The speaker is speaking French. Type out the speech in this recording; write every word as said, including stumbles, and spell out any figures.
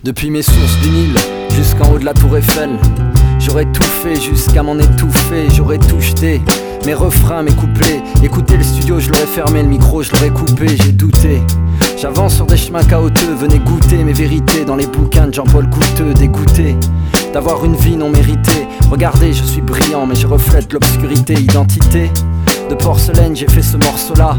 Depuis mes sources du Nil jusqu'en haut de la tour Eiffel, j'aurais tout fait jusqu'à m'en étouffer. J'aurais tout jeté, mes refrains, mes couplets. Écoutez le studio, je l'aurais fermé, le micro, je l'aurais coupé. J'ai douté, j'avance sur des chemins chaotiques. Venez goûter mes vérités dans les bouquins de Jean-Paul Couteux. Dégoûté d'avoir une vie non méritée. Regardez, je suis brillant mais je reflète l'obscurité. Identité de porcelaine, j'ai fait ce morceau-là